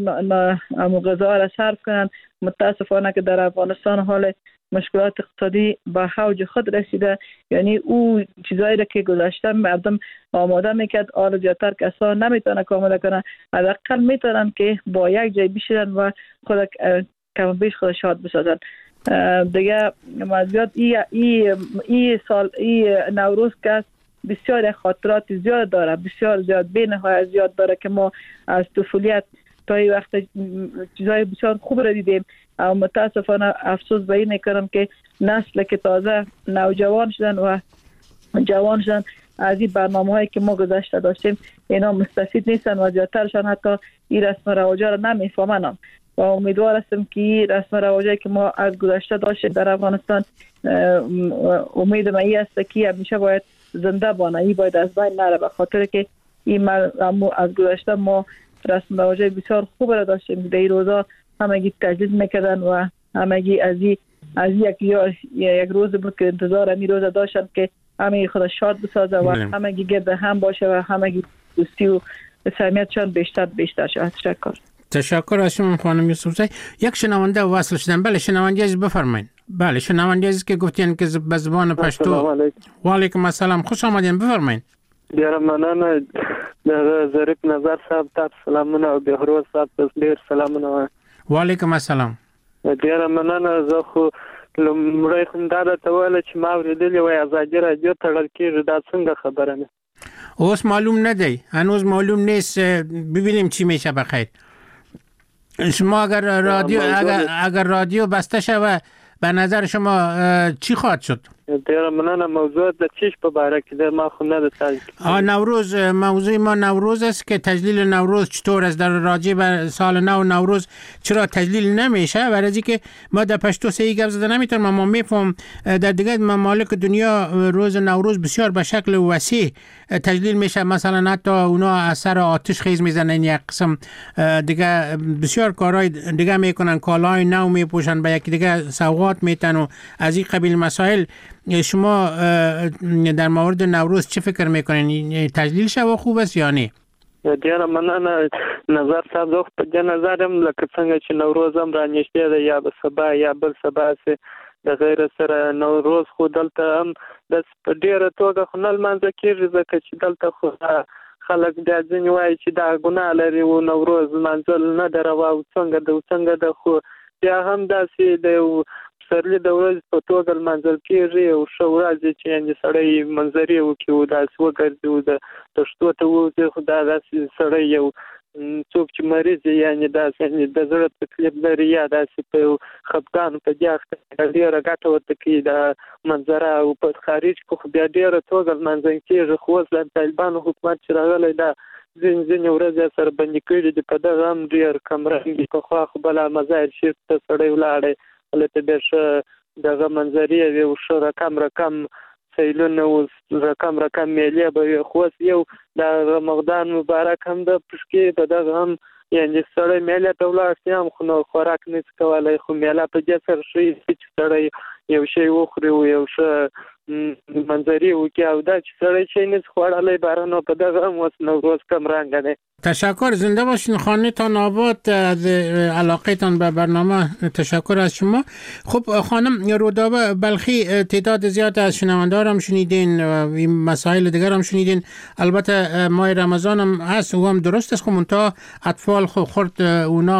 غذا را صرف کنن. متاسفانه که در افغانستان حال مشکلات اقتصادی به اوج خود رسیده، یعنی او چیزایی را که گذشته مردم آماده میکرد حالا زیادتر کسا نمیتونه آماده کنن. حداقل میتونن که با یک جای بشینن و خود کم بیش خود شاد بسازن. دیگه مزیاد ای سال ای نوروز که بسیار خاطرات زیاد داره، بسیار زیاد بین های زیاد داره که ما از طفولیت تا این وقت چیزای بسیار خوب را دیدیم. اما متاسفانه افسوس به این میکنم که نسل که تازه نوجوان شدن و جوان شدن از این برنامه هایی که ما گذشته داشتیم اینا مستفید نیستن و زیادترشان حتی این رسم و رواجا را نمیفهمن. و امیدوار هستم که این رسم و رواجایی که ما از گذشته داشتیم در افغانستان، امید من این است که همیشه باید زنده بانه، این باید از بین نره، به خاطر که این از گذشته ما رسم و رواجای بسیار خوب را داشتیم. در این روزا همگی تجدید میکردن و همگی از یک روز بود که انتظار این روز داشتن که همگی خدا شاد بسازه و همگی گرد هم باشه و همگی دوستی و صمیمیتشان بیشتر شد. تشکر از شما خانم یوسفزی. یک شنونده وصل شدن. بله شنونده عزیز بفرمایید. بله شنونده عزیز که گفتین که به زبان پشتو. و علیکم السلام، خوش آمدین، بفرمایید. ډیره مننه د ظریف نظر صاحب ته سلامونه او بهروز صاحب ته ډیر سلامونه. و علیکم السلام. ډیره مننه. زه خو لومړی خو دا درته ویل چې ما اورېدلې وای ازادي راډیو تړل کېږي، دا څنګه خبره نه؟ اوس معلوم ندی، هنوز معلوم نیست، ببینیم چی میشه. بخیر شما اگر رادیو بسته شود به نظر شما چی خواهد شد؟ ډیره مننه. موضوع د چیش په باره کې د ما خو نه د نوروز، موضوع ما نوروز است که تجلیل نوروز چطور است در راجع به سال نو نوروز چرا تجلیل نمیشه؟ برای اینکه ما در پشتو سه گپ زده نمیتونم، ما میفهم در دیگه ممالک دنیا روز نوروز بسیار به شکل وسیع تجلیل میشه. مثلا حتی اونا از سر آتش خیز میزنن، یک قسم دیگه بسیار کارهای دیگه میکنن، کالای نو میپوشن، به یکی دیگه سوغات میتن و از این قبیل مسائل. شما در مورد نوروز چه فکر میکنین؟ تجلیل شو خوب است یا نه؟ ډیره مننه نظر صاحب. زه په دې نظرم لکه څنګه چې نوروز هم رانږدې ده، یا به سبا یا بل سبا سه د غیر سره نوروز خو دلته هم د په ډیره توګه خو نه لمانځل کېږي، ځکه چې دلته خو خلک دا ځینې وایي چې دا ګناه لري و نوروز لمانځل نه ده روا او څنګه ده، خو بیا هم داسې د پسرلي د ورځې په توګه لمانځل کېږي او ښه ورځ چې یعنې سړی منظرې وکړي او داسې وګرځي او د دښتو ته ووځي، خو دا داسې سړی یو څوک چې مریض یعنې داسې د زړه تکلیف لري یا داسې په یو خفګان په دې اخته ډېره ګټه ورته کوي دا منظره، او په خارج کې خو بیا ډېره توګه لمانځل کېږي. خو اوس د طالبانو حکومت چې راغلی دا ځینې ورځې سره بندي کړي دي، په دغه هم ډېر کمرنګ پخوا خو بله مظاهر شریف ته سړی ولاړی هلته بیا ښه دغه منظرې وې او ښه رقم سیلونه و رقم میلې به وي. خو اوس یو د رمضان مبارک هم د پشکې په دغه هم یعنې سړی میلې ته ولاړ شي هم خو نو خوراک نشي کولی، خو میله په دې سره ښه چې سړی یو شی وخوري او یو ښه منظرې وکړي او دا چې سړی شی نشي خوړلی باره نو په دغه هم اوس نوروز کمرنګه دی. تشکر، زنده باشین، خانه تان آباد، از علاقه تان به برنامه تشکر از شما. خب خانم رودابه بلخی، تعداد زیاد از شنوندار هم شنیدین و این مسائل دیگر هم شنیدین. البته ماه رمضان هم هست و هم درست است، خب منتها اطفال خورد اونا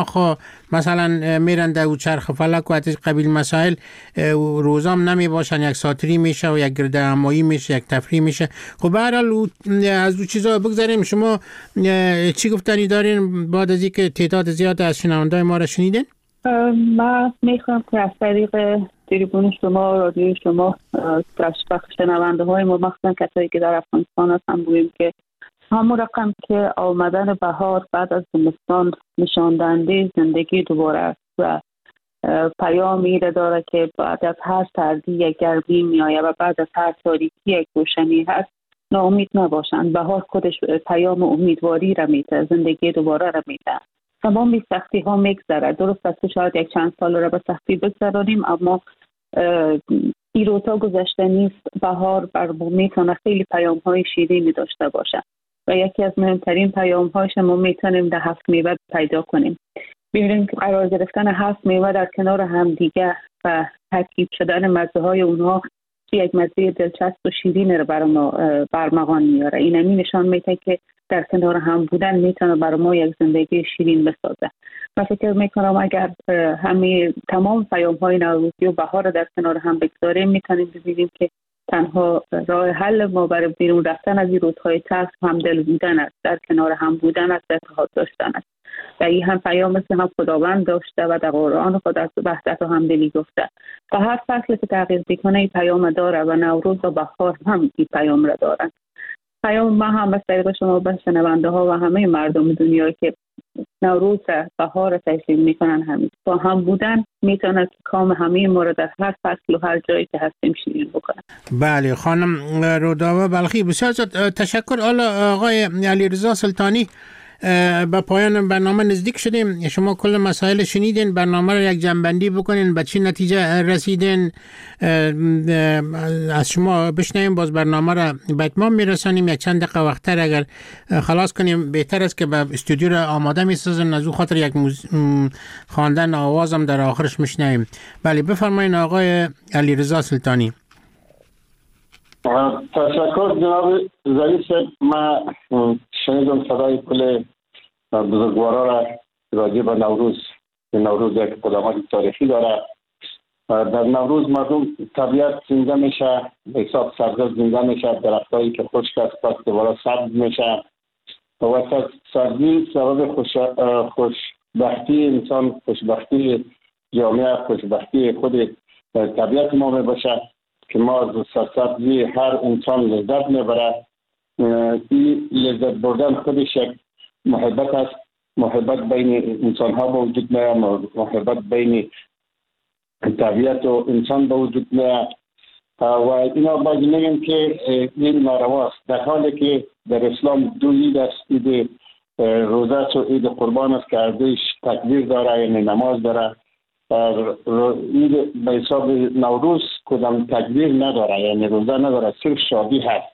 مثلا میرن در چرخ فلک و از قبیل مسائل روزام نمی باشن، یک ساتری میشه و و یک گرد همایی میشه، یک تفریح میشه. خب به هر حال از اون چیزا بگذاریم. شما چی گفتنی دارین بعد از اینکه تعداد زیاد از شنوندای ما را شنیدین؟ من میخوام که از طریق تریبون شما، رادیو شما، بخش شنونده های ما، مخصوصا کسایی که در افغانستان هستن، بگوییم که همون رقم که آمدن بهار بعد از زمستان نشان دهنده زندگی دوباره است و پیامی را داره که بعد از هر سردی یک گرمی میآید و بعد از هر تاریکی یک روشنی هست. ناامید نباشند. بهار خودش پیام امیدواری را میده، زندگی دوباره را میده. تمام بی سختی ها میگذره. درست است که شاید یک چند سال را به سختی بگذرانیم، اما این روزها گذشته نیست. بهار بر میتونه خیلی پیام های شیرینی داشته باشه و یکی از مهمترین پیام هایش ما میتونیم در 7 میوه پیدا کنیم. ببینیم که قرار گرفتن 7 میوه در کنار همدیگه و ترکیب شدن مزه های اونها یک مزه دلچسب و شیرین رو برمغان میاره. این همین نشان میده که در کنار هم بودن میتونه برای ما یک زندگی شیرین بسازه. من فکر میکنم اگر همه تمام پیام های نوروزی و بهار رو در کنار هم بگذاریم، میتونیم ببینیم که تنها راه حل ما برای بیرون رفتن از این روزهای تلخ همدل بودن است، در کنار هم بودن است، اتحاد داشتن است. و این هم پیام مثل هم خداوند داشته و در قرآن خود از وحدت و همدلی گفته. و هر فصل که تغییر میکنه این پیام داره و نوروز و بهار هم این پیام را دارن. پیام ما هم از طریق شما به شنونده ها و همه مردم دنیا که نوروز و بهار را تجلیل میکنن، همین با هم بودن میتونه کام همه ما را در هر فصل و هر جایی که هستیم شیرین بکنه. بله خانم رودابه بلخی، بسیار تشکر. آقای علیرضا سلطانی، به پایان برنامه نزدیک شدیم. شما کل مسائل شنیدین، برنامه رو یک جنبندی بکنین، به چی نتیجه رسیدین؟ از شما بشنویم، باز برنامه رو به اتمام میرسانیم. یک چند دقیقه وقتر اگر خلاص کنیم بهتر است که به استودیو رو آماده میسازن، از او خاطر یک خواندن آوازم در آخرش میشنویم. بله بفرمایین آقای علیرضا سلطانی. تشکر جناب ظریف. من شنیدم صدای کل بزرگوارا را راجع به نوروز یک قدامت تاریخی داره. در نوروز مردم طبیعت زنده میشه، حساب سبز زنده میشه، درختایی که خشک است پس دوباره سبز میشه و سبزی سبب خوشبختی انسان، خوشبختی جامعه، خوشبختی خود طبیعت ما میباشه که ما از سبزی هر انسان لذت میبره. این لذت بردن خودش یک محبت است. محبت بین انسان ها به وجود میاد، محبت بین طبیعت و انسان به وجود میاد و اینا باید نگیم که این نارواست، در حالی که در اسلام دو عید است، عید روزه و عید قربان است که ارزش تکبیر داره، یعنی نماز داره. عید به حساب نوروز کدام تکبیر نداره، یعنی روزه نداره، صرف شادی هست.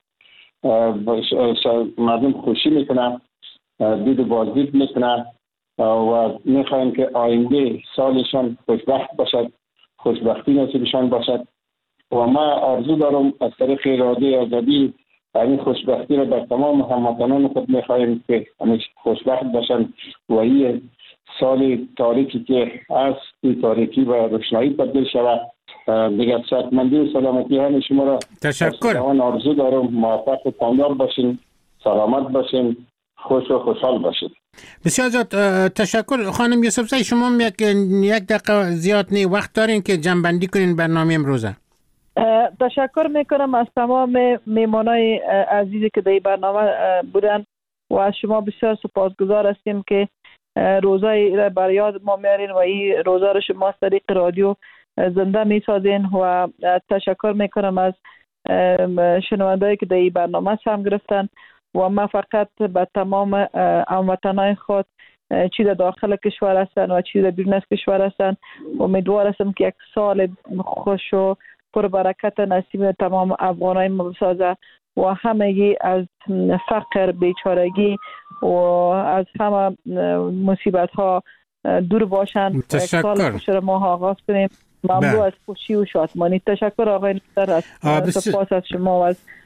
مردم خوشی میکنن، دید و بازدید میکنن و میخوایم که آینده سالشان خوشبخت باشد، خوشبختی نصیبشان باشد. و من آرزو دارم از طریق رادیو آزادی این خوشبختی را در تمام هموطنان خود میخوایم که همیشه خوشبخت باشند و این سال تاریکی که هست این تاریکی و روشنایی تبدیل شود. دیگر صحتمندی و سلامتی همه شما را تشکر. آرزو دارم. موفق و کامیاب باشین، سلامت باشین، خوش و خوشحال باشین. بسیار زیاد تشکر. خانم یوسفزی، شما یک دقیقه زیاد نه وقت دارین که جنبندی کنین برنامه امروزه. تشکر میکنم از تمام میمانای عزیزی که در برنامه بودن و از شما بسیار سپاسگزار هستیم که روزای را بر یاد ما میارین و این روزا را شما از طریق رادیو زنده میسازین. و تشکر میکنم از شنوندهایی که در این برنامه هم گرفتن و من فقط به تمام هموطنان خود چی در داخل کشور هستن و چی در بیرون از کشور هستن امیدوار هستم که یک سال خوش و پر برکت نصیب تمام افغانای ما بسازه و همگی از فقر، بیچارگی و از همه مصیبت ها دور باشن. تشکر. سال خوش را ما آغاز کنیم مملو از خوشی و شادمانی. تشکر آقای نصر، از سپاس از شما و از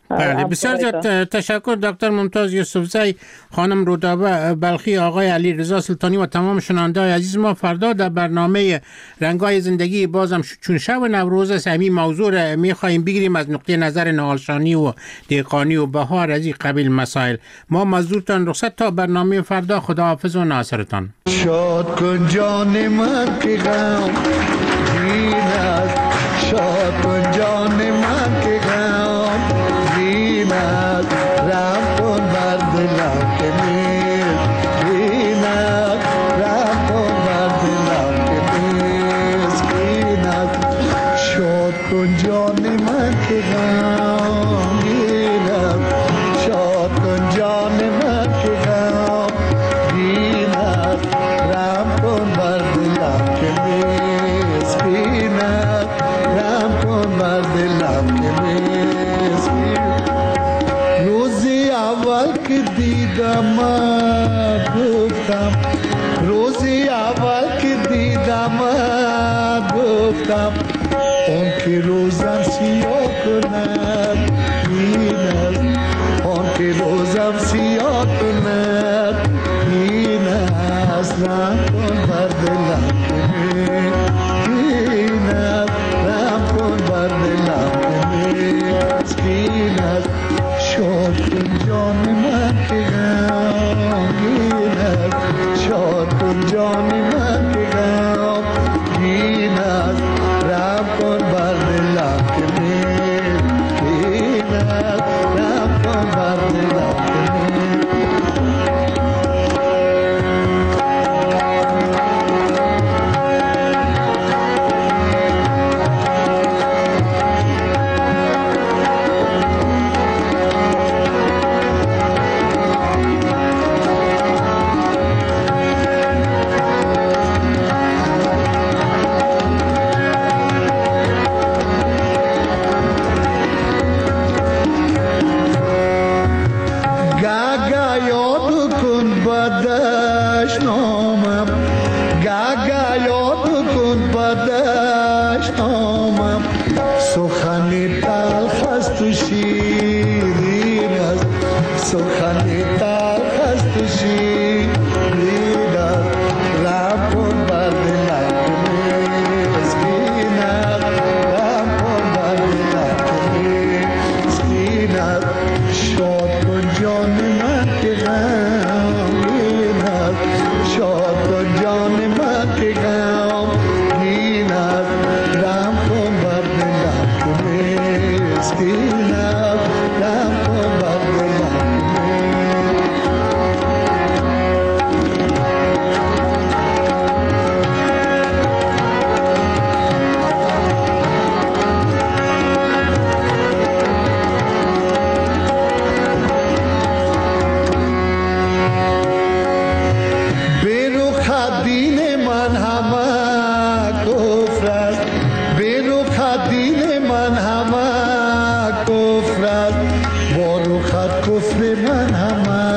بله بسیار زیاد تشکر دکتر ممتاز یوسفزی، خانم رودابه بلخی، آقای علی رضا سلطانی و تمام شنونده‌های عزیز ما. فردا در برنامه رنگای زندگی بازم چون شب نوروز است، همین موضوع را می‌خوایم بگیریم از نقطه نظر نهالشانی و دهقانی و بهار از این قبیل مسائل. ما مزدورتان رخصت تا برنامه فردا. خداحافظ و ناصرتان. شاد کن جان من که غم دین است، شاد کن جان من که غم دین است، رحم کن بر دلم که مسکین است، رحم کن بر دلم که مسکین است. شاد کن جان من که غم دین است، شاد کن جان من که غم دین است، رحم کن بر دلم که مسکین است، رحم کن بر دلم که مسکین. روزی اول که دیدم گفتم، روزی اول که دیدم گفتم، اون که روزم سیاه کند این است، اون که روزم سیاه کند این است، رحم کن بر دلم که مسکین است، رحم کن بر دلم که مسکین است. شاد کن جان من که غمگین است، شاد کن جان من که غمگین است، رحم کن بر دلم که مسکین است، رحم کن بر دلم که کفر من همه